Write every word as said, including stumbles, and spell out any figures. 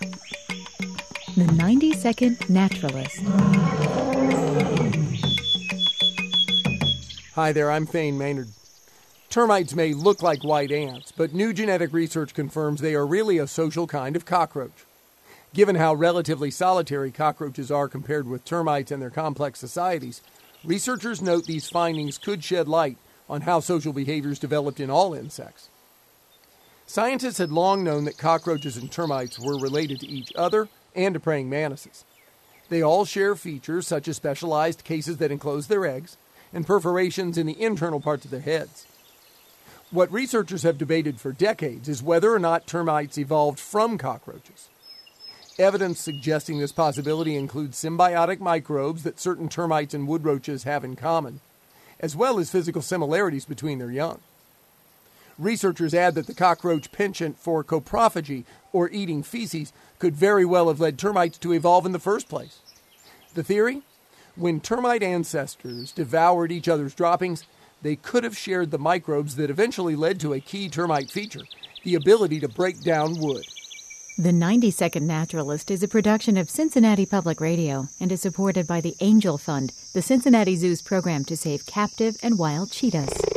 The ninety second Naturalist. Hi there, I'm Thane Maynard. Termites may look like white ants, but new genetic research confirms they are really a social kind of cockroach. Given how relatively solitary cockroaches are compared with termites and their complex societies, researchers note these findings could shed light on how social behaviors developed in all insects. Scientists had long known that cockroaches and termites were related to each other and to praying mantises. They all share features such as specialized cases that enclose their eggs and perforations in the internal parts of their heads. What researchers have debated for decades is whether or not termites evolved from cockroaches. Evidence suggesting this possibility includes symbiotic microbes that certain termites and woodroaches have in common, as well as physical similarities between their young. Researchers add that the cockroach penchant for coprophagy, or eating feces, could very well have led termites to evolve in the first place. The theory? When termite ancestors devoured each other's droppings, they could have shared the microbes that eventually led to a key termite feature, the ability to break down wood. The ninety second Naturalist is a production of Cincinnati Public Radio and is supported by the Angel Fund, the Cincinnati Zoo's program to save captive and wild cheetahs.